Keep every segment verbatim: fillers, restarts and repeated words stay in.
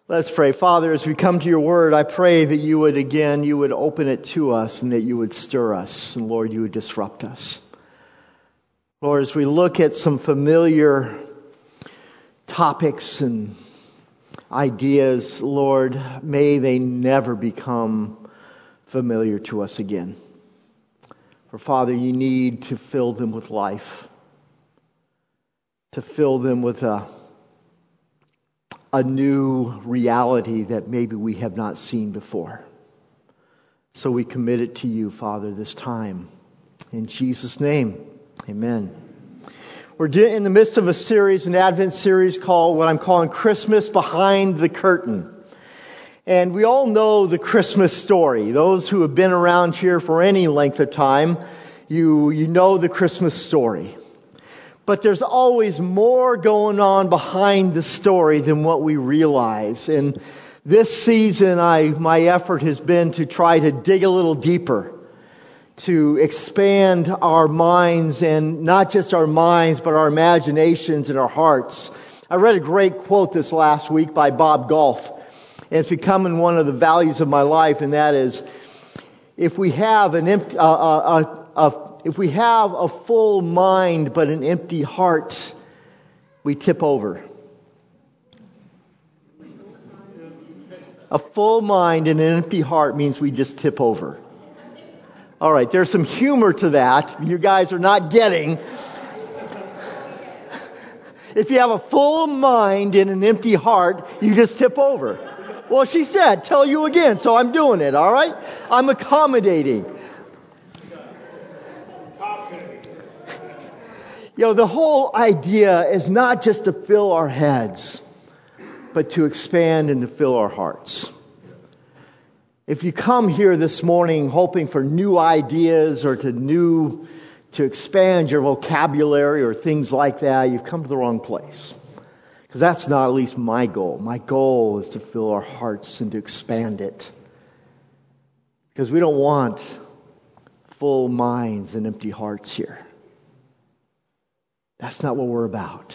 Let's pray. Father, as we come to your word, I pray that you would again, you would open it to us and that you would stir us. And Lord, you would disrupt us. Lord, as we look at some familiar topics and ideas, Lord, may they never become familiar to us again. For Father, you need to fill them with life. To fill them with a a new reality that maybe we have not seen before. So we commit it to you, Father, this time. In Jesus' name, amen. We're in the midst of a series, an Advent series called what I'm calling Christmas Behind the Curtain. And we all know the Christmas story. Those who have been around here for any length of time, you, you know the Christmas story. But there's always more going on behind the story than what we realize. And this season, I my effort has been to try to dig a little deeper, to expand our minds, and not just our minds, but our imaginations and our hearts. I read a great quote this last week by Bob Goff, and it's becoming one of the values of my life, and that is, if we have an empty, uh, uh, uh, a If we have a full mind but an empty heart, we tip over. A full mind and an empty heart means we just tip over. All right, there's some humor to that. You guys are not getting. If you have a full mind and an empty heart, you just tip over. Well, she said, tell you again, so I'm doing it, all right? I'm accommodating. You know, the whole idea is not just to fill our heads, but to expand and to fill our hearts. If you come here this morning hoping for new ideas or to new, to expand your vocabulary or things like that, you've come to the wrong place. Because that's not at least my goal. My goal is to fill our hearts and to expand it. Because we don't want full minds and empty hearts here. That's not what we're about.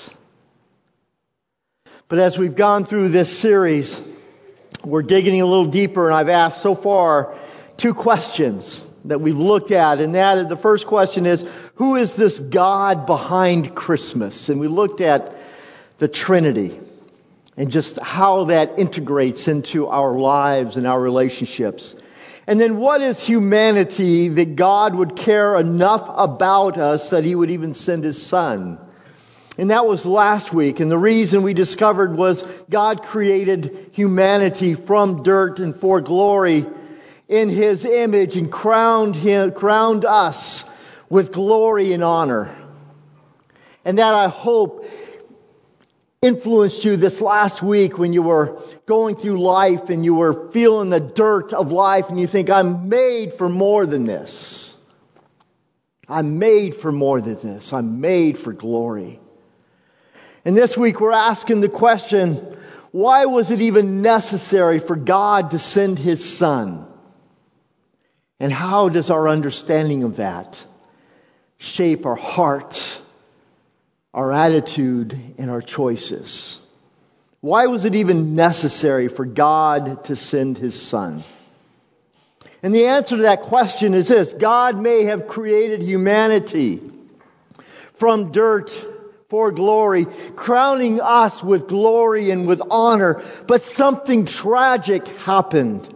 But as we've gone through this series, we're digging a little deeper, and I've asked so far two questions that we've looked at. And that the first question is, who is this God behind Christmas? And we looked at the Trinity and just how that integrates into our lives and our relationships. And then what is humanity that God would care enough about us that He would even send His Son? And that was last week. And the reason we discovered was God created humanity from dirt and for glory in His image and crowned him, crowned us with glory and honor. And that, I hope, influenced you this last week when you were going through life and you were feeling the dirt of life and you think, I'm made for more than this. I'm made for more than this. I'm made for glory. And this week we're asking the question, why was it even necessary for God to send His Son? And how does our understanding of that shape our heart, our attitude, and our choices? Why was it even necessary for God to send His Son? And the answer to that question is this: God may have created humanity from dirt for glory, crowning us with glory and with honor, but something tragic happened.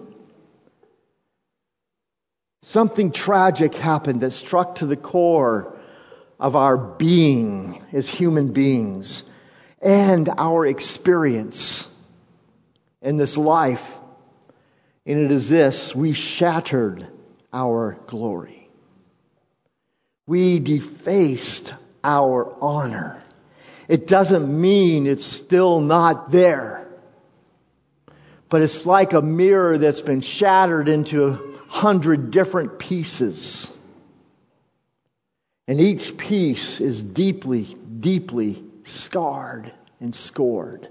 Something tragic happened that struck to the core of our being as human beings and our experience in this life. And it is this: we shattered our glory. We defaced our honor. It doesn't mean it's still not there. But it's like a mirror that's been shattered into a hundred different pieces. And each piece is deeply, deeply scarred and scored.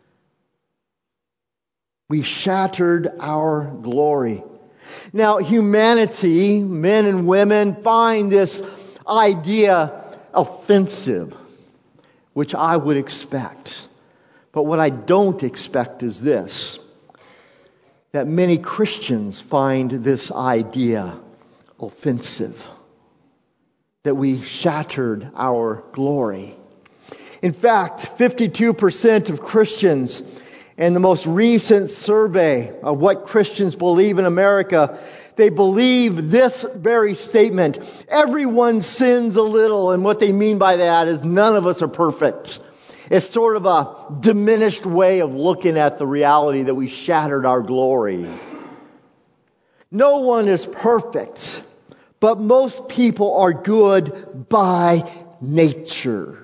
We shattered our glory. Now, humanity, men and women, find this idea offensive, which I would expect. But what I don't expect is this, that many Christians find this idea offensive, that we shattered our glory. In fact, fifty-two percent of Christians in the most recent survey of what Christians believe in America, they believe this very statement: everyone sins a little, and what they mean by that is none of us are perfect. It's sort of a diminished way of looking at the reality that we shattered our glory. No one is perfect, but most people are good by nature.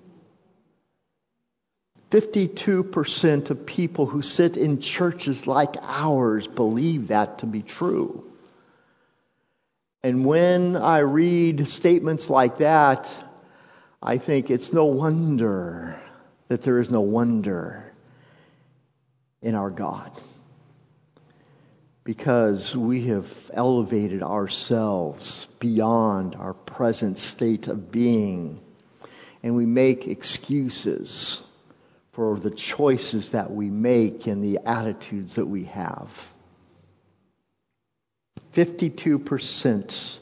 fifty-two percent of people who sit in churches like ours believe that to be true. And when I read statements like that, I think it's no wonder that there is no wonder in our God. Because we have elevated ourselves beyond our present state of being. And we make excuses for the choices that we make and the attitudes that we have. fifty-two percent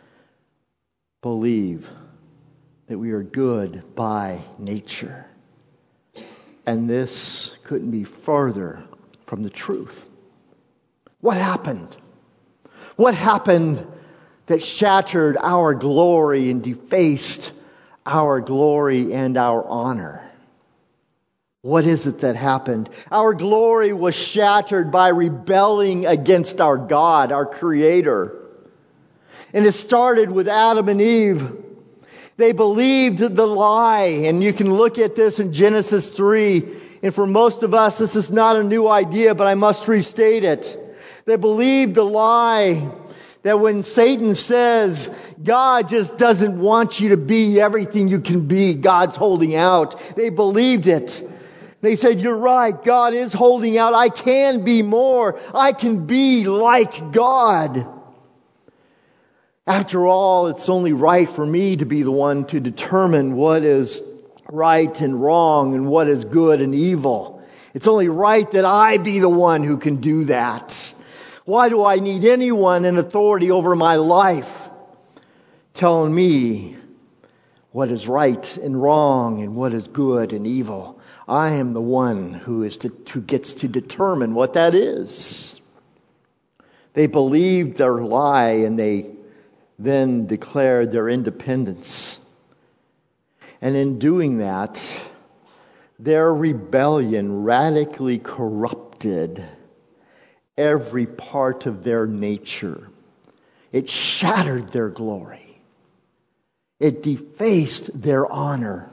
believe that we are good by nature. And this couldn't be further from the truth. What happened? What happened that shattered our glory and defaced our glory and our honor? What is it that happened? Our glory was shattered by rebelling against our God, our Creator. And it started with Adam and Eve. They believed the lie, and you can look at this in Genesis three. And for most of us, this is not a new idea, but I must restate it. They believed the lie that when Satan says, God just doesn't want you to be everything you can be, God's holding out. They believed it. They said, you're right, God is holding out. I can be more. I can be like God. After all, it's only right for me to be the one to determine what is right and wrong and what is good and evil. It's only right that I be the one who can do that. Why do I need anyone in authority over my life telling me what is right and wrong and what is good and evil? I am the one who is to, who gets to determine what that is. They believed their lie and they then declared their independence. And in doing that, their rebellion radically corrupted every part of their nature. It shattered their glory. It defaced their honor.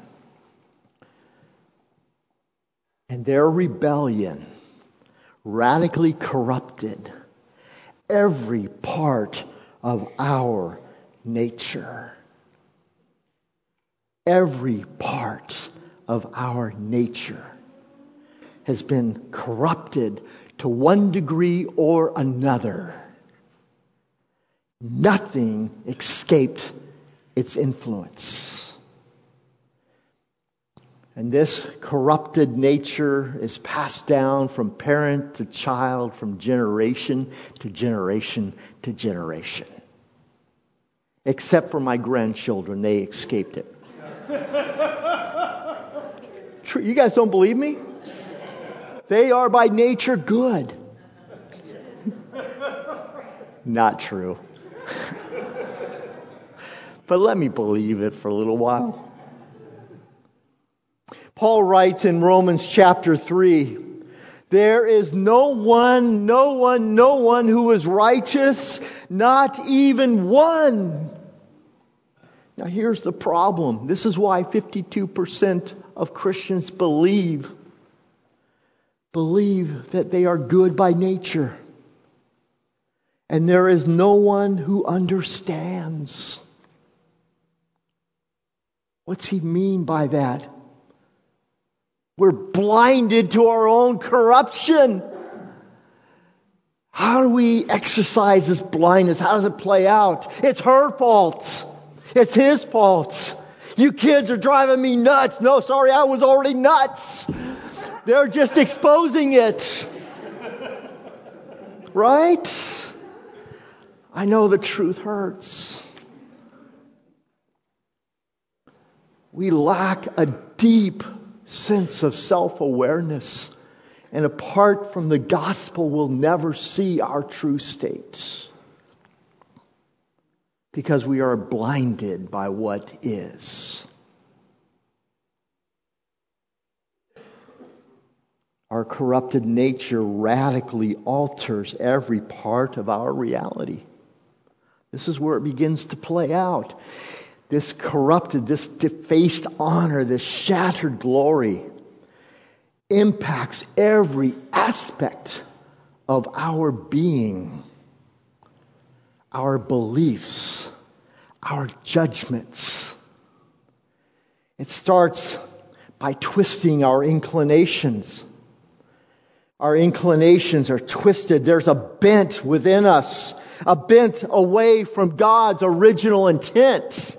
And their rebellion radically corrupted every part of our nature. Every part of our nature has been corrupted to one degree or another. Nothing escaped its influence. And this corrupted nature is passed down from parent to child, from generation to generation to generation. Except for my grandchildren, they escaped it. You guys don't believe me? They are by nature good. Not true. But let me believe it for a little while. Paul writes in Romans chapter three, there is no one, no one, no one who is righteous, not even one. Now here's the problem. This is why fifty-two percent of Christians believe, believe that they are good by nature. And there is no one who understands. What's he mean by that? We're blinded to our own corruption. How do we exercise this blindness? How does it play out? It's her fault. It's his fault. You kids are driving me nuts. No, sorry, I was already nuts. They're just exposing it. Right? I know the truth hurts. We lack a deep sense of self-awareness. And apart from the gospel, we'll never see our true state. Because we are blinded by what is. Our corrupted nature radically alters every part of our reality. This is where it begins to play out. This corrupted, this defaced honor, this shattered glory impacts every aspect of our being, our beliefs, our judgments. It starts by twisting our inclinations. Our inclinations are twisted. There's a bent within us, a bent away from God's original intent.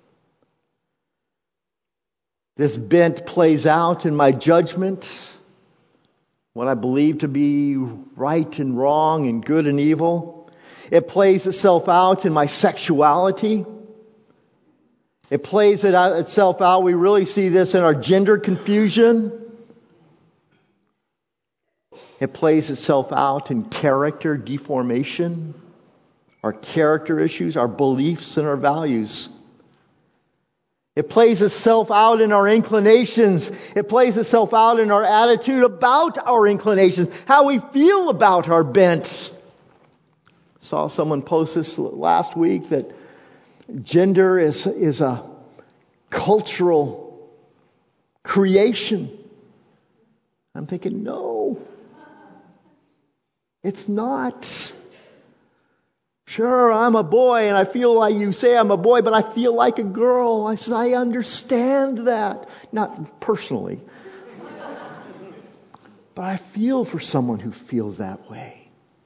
This bent plays out in my judgment, what I believe to be right and wrong and good and evil. It plays itself out in my sexuality. It plays it out, itself out. We really see this in our gender confusion. It plays itself out in character deformation, our character issues, our beliefs and our values. It plays itself out in our inclinations. It plays itself out in our attitude about our inclinations, how we feel about our bent. I saw someone post this last week that gender is, is a cultural creation. I'm thinking, no, it's not. Sure, I'm a boy, and I feel like you say I'm a boy, but I feel like a girl. I said, I understand that. Not personally. But I feel for someone who feels that way.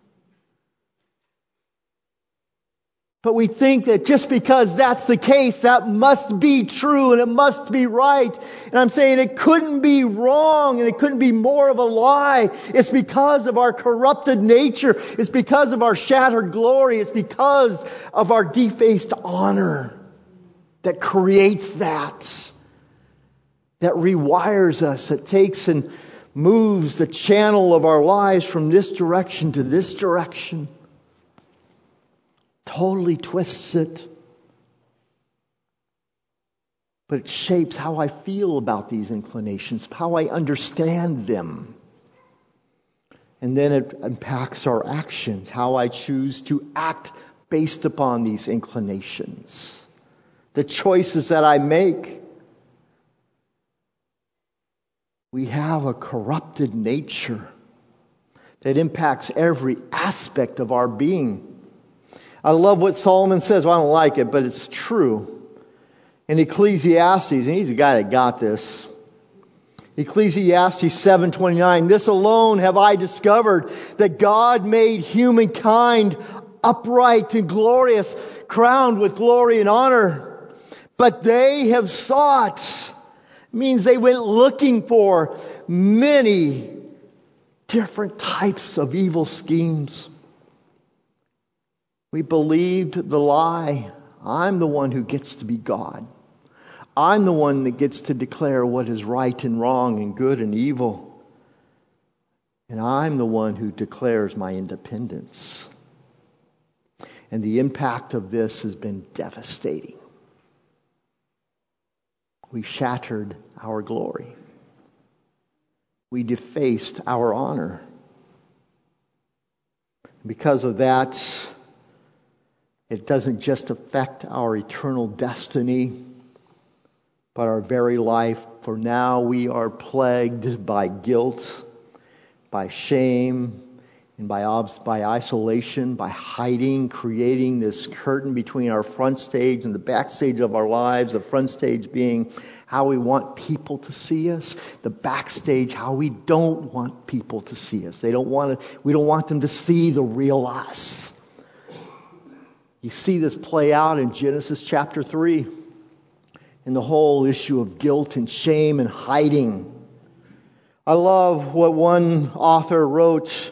But we think that just because that's the case, that must be true and it must be right. And I'm saying it couldn't be wrong and it couldn't be more of a lie. It's because of our corrupted nature. It's because of our shattered glory. It's because of our defaced honor that creates that. That rewires us. That takes and moves the channel of our lives from this direction to this direction. Totally twists it. But it shapes how I feel about these inclinations, how I understand them. And then it impacts our actions, how I choose to act based upon these inclinations. The choices that I make. We have a corrupted nature that impacts every aspect of our being. I love what Solomon says. Well, I don't like it, but it's true. In Ecclesiastes, and he's the guy that got this. Ecclesiastes seven twenty-nine, this alone have I discovered, that God made humankind upright and glorious, crowned with glory and honor. But they have sought, means they went looking for many different types of evil schemes. We believed the lie. I'm the one who gets to be God. I'm the one that gets to declare what is right and wrong and good and evil. And I'm the one who declares my independence. And the impact of this has been devastating. We shattered our glory. We defaced our honor. Because of that, it doesn't just affect our eternal destiny, but our very life. For now we are plagued by guilt, by shame, and by, obs- by isolation, by hiding, creating this curtain between our front stage and the back stage of our lives. The front stage being how we want people to see us. The backstage, how we don't want people to see us. They don't want to, we don't want them to see the real us. You see this play out in Genesis chapter three. In the whole issue of guilt and shame and hiding. I love what one author wrote.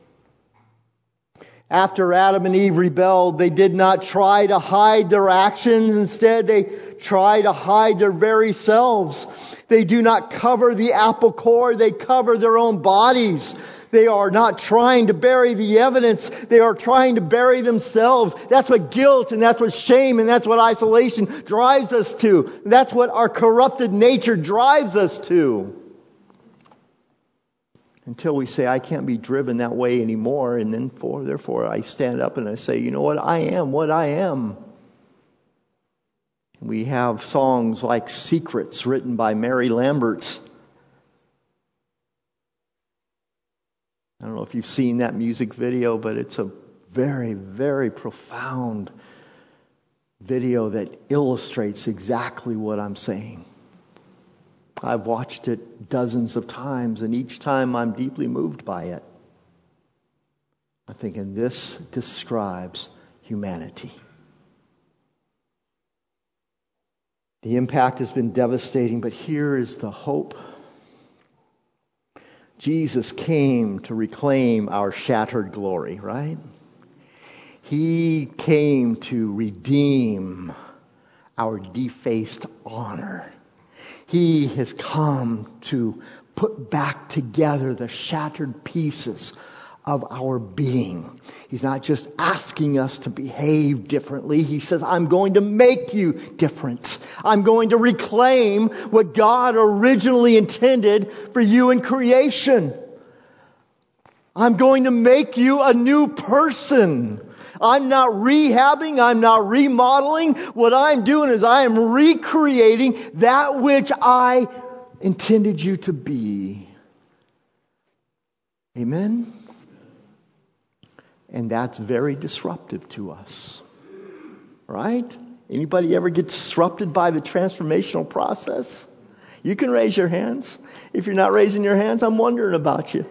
After Adam and Eve rebelled, they did not try to hide their actions. Instead, they try to hide their very selves. They do not cover the apple core. They cover their own bodies. They are not trying to bury the evidence. They are trying to bury themselves. That's what guilt and that's what shame and that's what isolation drives us to. That's what our corrupted nature drives us to. Until we say, I can't be driven that way anymore. And then for, therefore I stand up and I say, you know what? I am what I am. We have songs like Secrets written by Mary Lambert. I don't know if you've seen that music video, but it's a very, very profound video that illustrates exactly what I'm saying. I've watched it dozens of times, and each time I'm deeply moved by it. I'm thinking this describes humanity. The impact has been devastating, but here is the hope. Jesus came to reclaim our shattered glory, right? He came to redeem our defaced honor. He has come to put back together the shattered pieces of our being. He's not just asking us to behave differently. He says, I'm going to make you different. I'm going to reclaim what God originally intended for you in creation. I'm going to make you a new person. I'm not rehabbing. I'm not remodeling. What I'm doing is I am recreating that which I intended you to be. Amen? And that's very disruptive to us. Right? Anybody ever get disrupted by the transformational process? You can raise your hands. If you're not raising your hands, I'm wondering about you.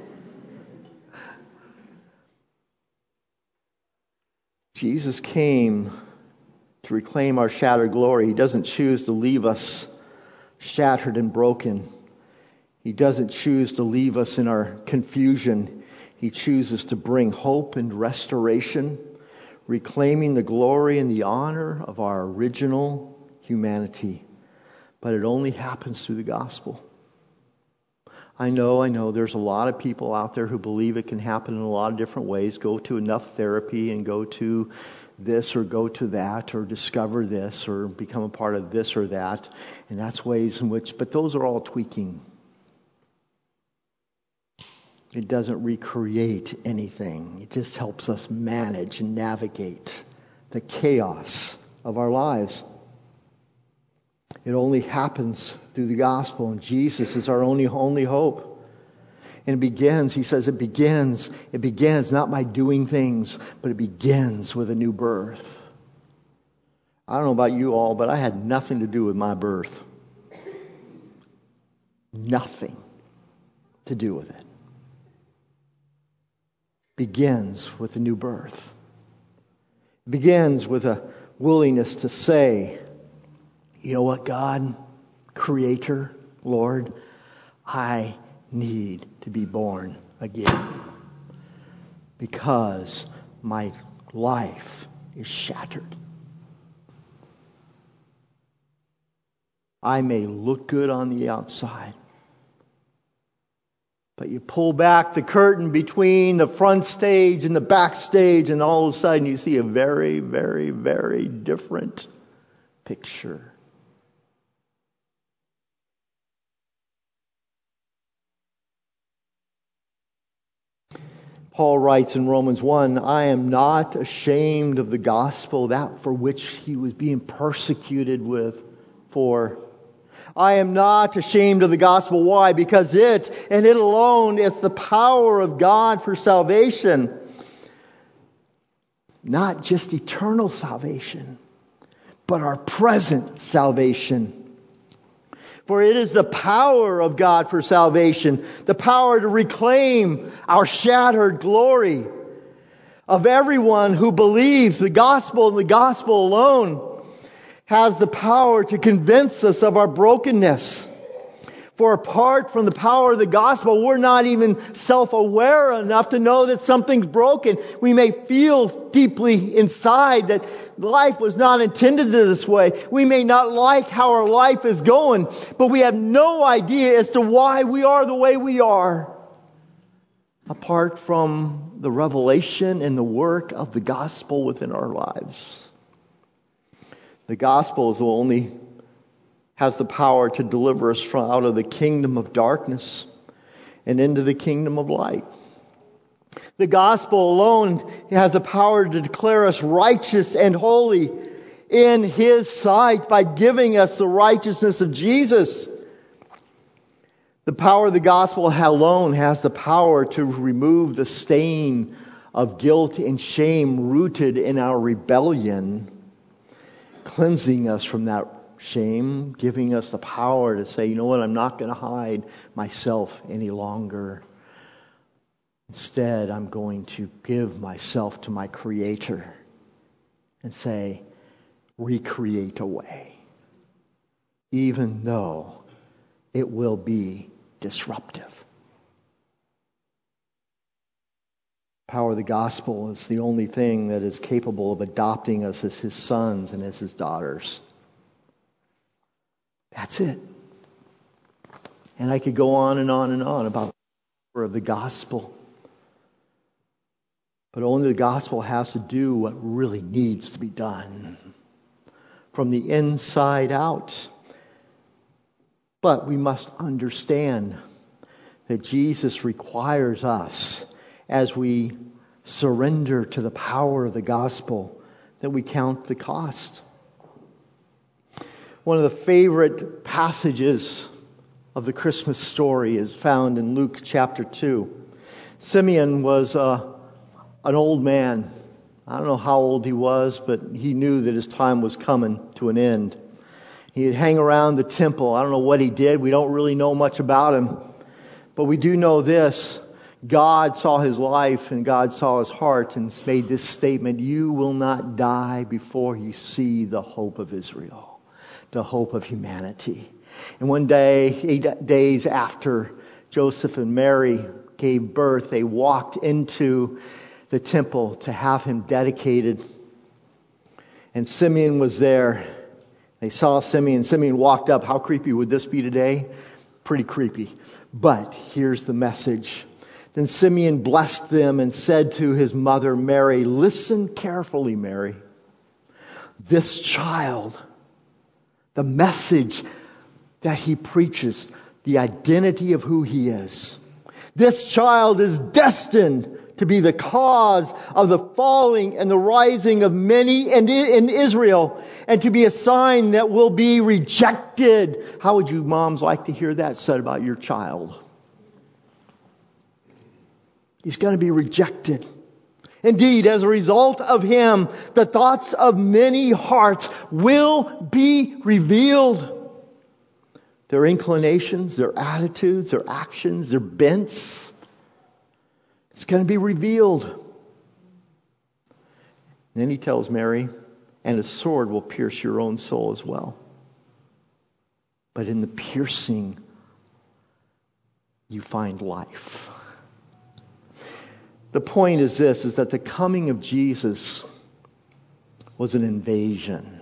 Jesus came to reclaim our shattered glory. He doesn't choose to leave us shattered and broken. He doesn't choose to leave us in our confusion. He chooses to bring hope and restoration, reclaiming the glory and the honor of our original humanity. But it only happens through the gospel. I know, I know, there's a lot of people out there who believe it can happen in a lot of different ways. Go to enough therapy and go to this or go to that or discover this or become a part of this or that. And that's ways in which, but those are all tweaking. It doesn't recreate anything. It just helps us manage and navigate the chaos of our lives. It only happens through the gospel, and Jesus is our only only hope. And it begins, he says, it begins, it begins not by doing things, but it begins with a new birth. I don't know about you all, but I had nothing to do with my birth. Nothing to do with it. Begins with a new birth. It begins with a willingness to say, you know what, God, Creator, Lord, I need to be born again because my life is shattered. I may look good on the outside, but you pull back the curtain between the front stage and the back stage, and all of a sudden you see a very, very, very different picture. Paul writes in Romans one, I am not ashamed of the gospel, that for which he was being persecuted with for. I am not ashamed of the gospel. Why? Because it, and it alone, is the power of God for salvation. Not just eternal salvation, but our present salvation. For it is the power of God for salvation, the power to reclaim our shattered glory of everyone who believes the gospel and the gospel alone has the power to convince us of our brokenness. For apart from the power of the gospel, we're not even self-aware enough to know that something's broken. We may feel deeply inside that life was not intended this way. We may not like how our life is going, but we have no idea as to why we are the way we are. Apart from the revelation and the work of the gospel within our lives. The gospel is the only has the power to deliver us from out of the kingdom of darkness and into the kingdom of light. The gospel alone has the power to declare us righteous and holy in His sight by giving us the righteousness of Jesus. The power of the gospel alone has the power to remove the stain of guilt and shame rooted in our rebellion, cleansing us from that shame, giving us the power to say, you know what, I'm not going to hide myself any longer. Instead, I'm going to give myself to my Creator and say, recreate a way, even though it will be disruptive. The power of the gospel is the only thing that is capable of adopting us as His sons and as His daughters. That's it. And I could go on and on and on about the power of the gospel. But only the gospel has to do what really needs to be done. From the inside out. But we must understand that Jesus requires us, as we surrender to the power of the gospel, that we count the cost. One of the favorite passages of the Christmas story is found in Luke chapter two. Simeon was uh, an old man. I don't know how old he was, but he knew that his time was coming to an end. He'd hang around the temple. I don't know what he did. We don't really know much about him. But we do know this. God saw his life and God saw his heart and made this statement, you will not die before you see the hope of Israel. The hope of humanity. And one day, eight days after Joseph and Mary gave birth, they walked into the temple to have him dedicated. And Simeon was there. They saw Simeon. Simeon walked up. How creepy would this be today? Pretty creepy. But here's the message. Then Simeon blessed them and said to his mother Mary, listen carefully, Mary. This child, the message that he preaches, the identity of who he is. This child is destined to be the cause of the falling and the rising of many in Israel, and to be a sign that will be rejected. How would you moms like to hear that said about your child? He's going to be rejected. Indeed, as a result of him, the thoughts of many hearts will be revealed. Their inclinations, their attitudes, their actions, their bents. It's going to be revealed. And then he tells Mary, and a sword will pierce your own soul as well. But in the piercing, you find life. The point is this, is that the coming of Jesus was an invasion.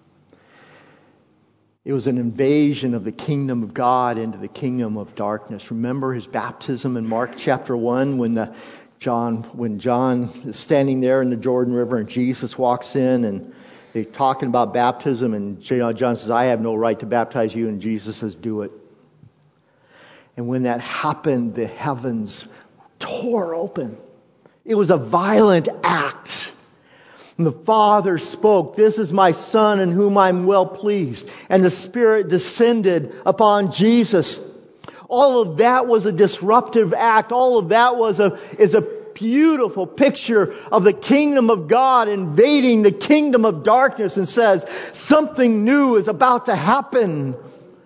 It was an invasion of the kingdom of God into the kingdom of darkness. Remember his baptism in Mark chapter one when the John when John is standing there in the Jordan River and Jesus walks in and they're talking about baptism and John says, I have no right to baptize you, and Jesus says, do it. And when that happened, the heavens tore open. It was a violent act. And the Father spoke, this is my Son in whom I'm well pleased. And the Spirit descended upon Jesus. All of that was a disruptive act. All of that was a, is a beautiful picture of the kingdom of God invading the kingdom of darkness, and says something new is about to happen.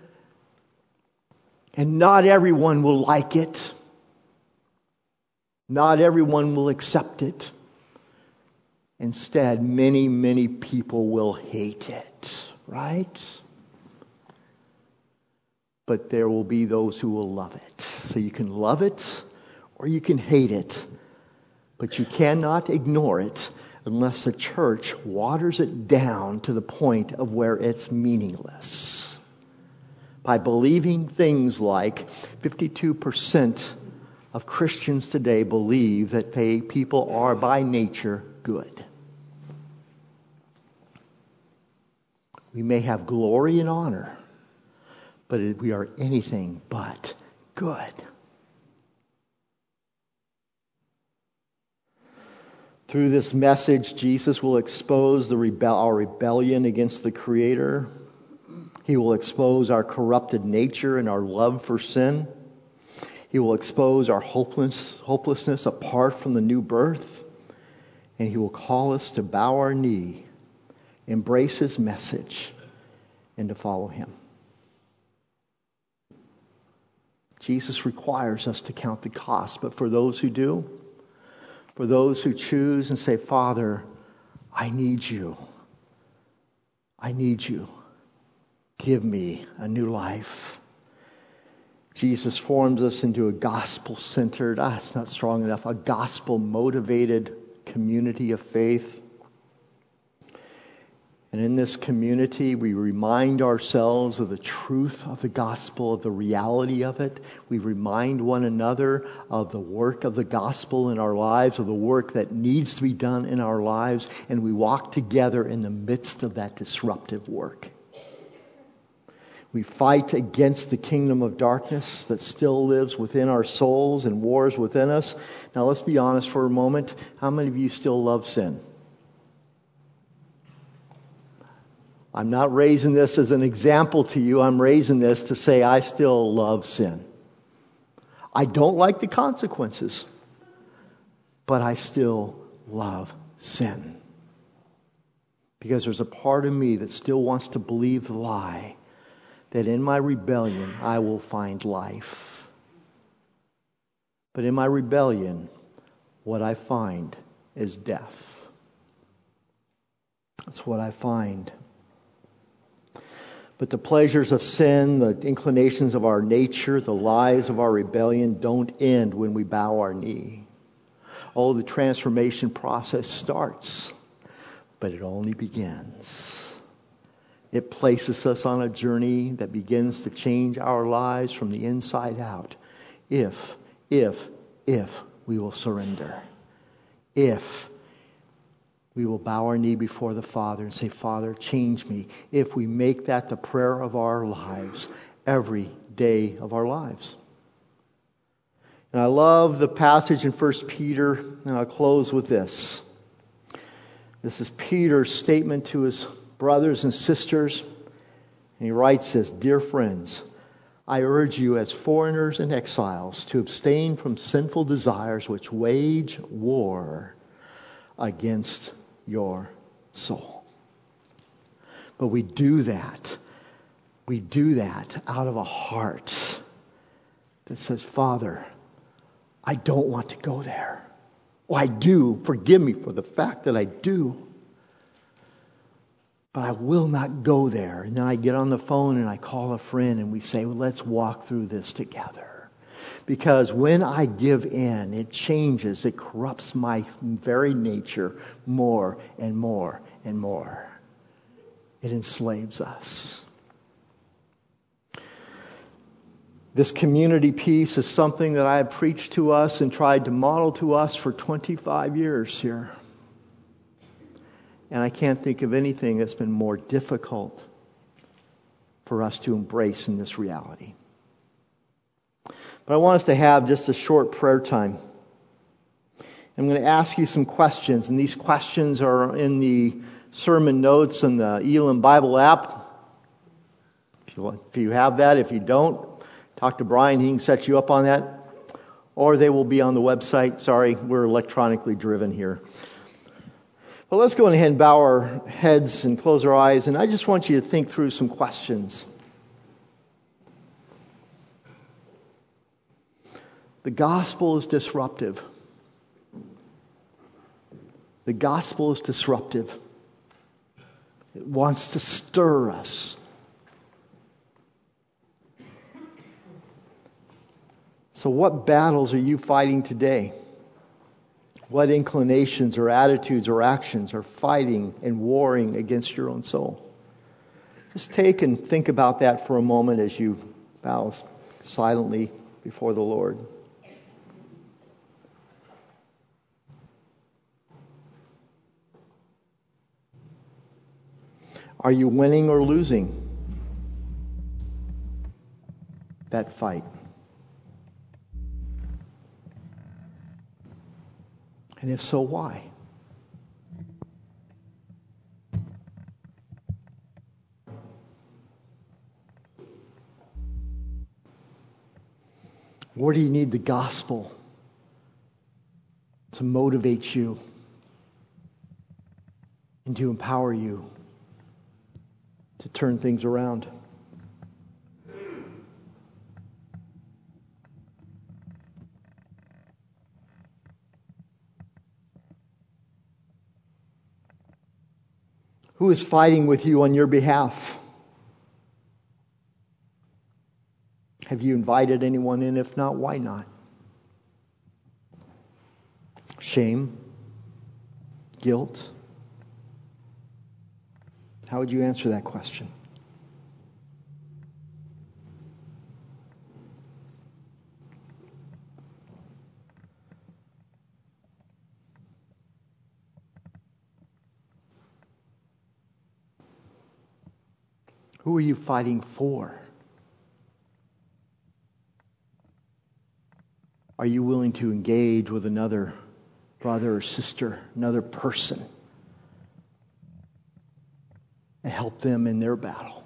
And not everyone will like it. Not everyone will accept it. Instead, many, many people will hate it. Right? but there will be those who will love it. So you can love it or you can hate it, but you cannot ignore it unless the church waters it down to the point of where it's meaningless. By believing things like fifty-two percent of Christians today believe that they, people are by nature good. We may have glory and honor, but we are anything but good. Through this message, Jesus will expose the rebel- our rebellion against the Creator. He will expose our corrupted nature and our love for sin. He will expose our hopeless, hopelessness apart from the new birth. And He will call us to bow our knee, embrace His message, and to follow Him. Jesus requires us to count the cost, but for those who do, for those who choose and say, Father, I need you. I need you. Give me a new life. Jesus forms us into a gospel-centered, ah, it's not strong enough, a gospel-motivated community of faith. And in this community, we remind ourselves of the truth of the gospel, of the reality of it. We remind one another of the work of the gospel in our lives, of the work that needs to be done in our lives, and we walk together in the midst of that disruptive work. We fight against the kingdom of darkness that still lives within our souls and wars within us. Now let's be honest for a moment. How many of you still love sin? I'm not raising this as an example to you. I'm raising this to say I still love sin. I don't like the consequences, but I still love sin. Because there's a part of me that still wants to believe the lie that in my rebellion I will find life. But in my rebellion, what I find is death. That's what I find. But the pleasures of sin, the inclinations of our nature, the lies of our rebellion don't end when we bow our knee. Oh, the transformation process starts, but it only begins. It places us on a journey that begins to change our lives from the inside out. If, if, if we will surrender. If we will bow our knee before the Father and say, Father, change me. If we make that the prayer of our lives, every day of our lives. And I love the passage in First Peter, and I'll close with this. This is Peter's statement to his brothers and sisters. And he writes this, Dear friends, I urge you as foreigners and exiles to abstain from sinful desires which wage war against your soul. But we do that. We do that out of a heart that says, Father, I don't want to go there. Oh, I do. Forgive me for the fact that I do. But I will not go there. And then I get on the phone and I call a friend and we say, well, let's walk through this together. Because when I give in, it changes. It corrupts my very nature more and more and more. It enslaves us. This community piece is something that I have preached to us and tried to model to us for twenty-five years here. And I can't think of anything that's been more difficult for us to embrace in this reality. But I want us to have just a short prayer time. I'm going to ask you some questions, and these questions are in the sermon notes and the Elam Bible app. If you, if you have that, if you don't, talk to Brian, he can set you up on that. Or they will be on the website. Sorry, we're electronically driven here. But let's go ahead and bow our heads and close our eyes. And I just want you to think through some questions. The gospel is disruptive. The gospel is disruptive. It wants to stir us. So what battles are you fighting today? What inclinations or attitudes or actions are fighting and warring against your own soul? Just take and think about that for a moment as you bow silently before the Lord. Are you winning or losing that fight? And if so, why? Where do you need the gospel to motivate you and to empower you to turn things around? Who is fighting with you on your behalf? Have you invited anyone in? If not, why not? Shame? Guilt? How would you answer that question? Who are you fighting for? Are you willing to engage with another brother or sister, another person, and help them in their battle?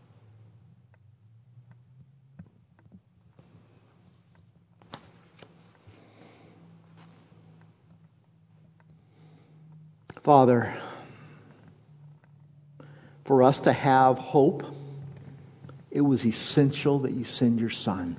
Father, for us to have hope, it was essential that you send your Son.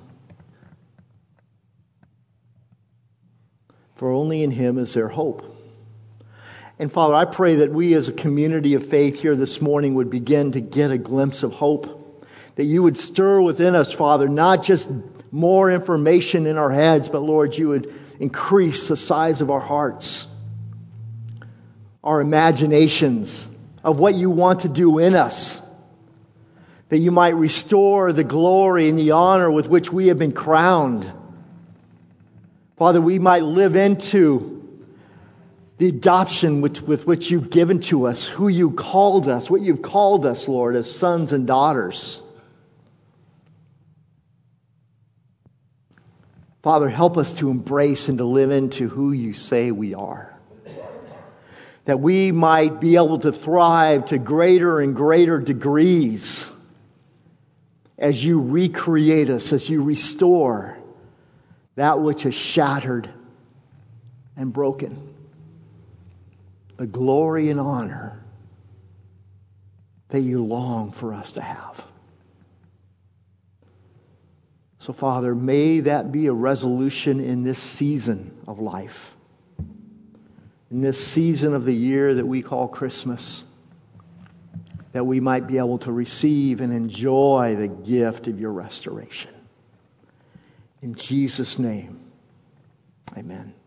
For only in Him is there hope. And Father, I pray that we as a community of faith here this morning would begin to get a glimpse of hope. That you would stir within us, Father, not just more information in our heads, but Lord, you would increase the size of our hearts, our imaginations of what you want to do in us. That you might restore the glory and the honor with which we have been crowned. Father, we might live into the adoption which, with which you've given to us, who you called us, what you've called us, Lord, as sons and daughters. Father, help us to embrace and to live into who you say we are. That we might be able to thrive to greater and greater degrees as you recreate us, as you restore that which is shattered and broken. The glory and honor that you long for us to have. So, Father, may that be a resolution in this season of life. In this season of the year that we call Christmas. That we might be able to receive and enjoy the gift of your restoration. In Jesus' name, amen.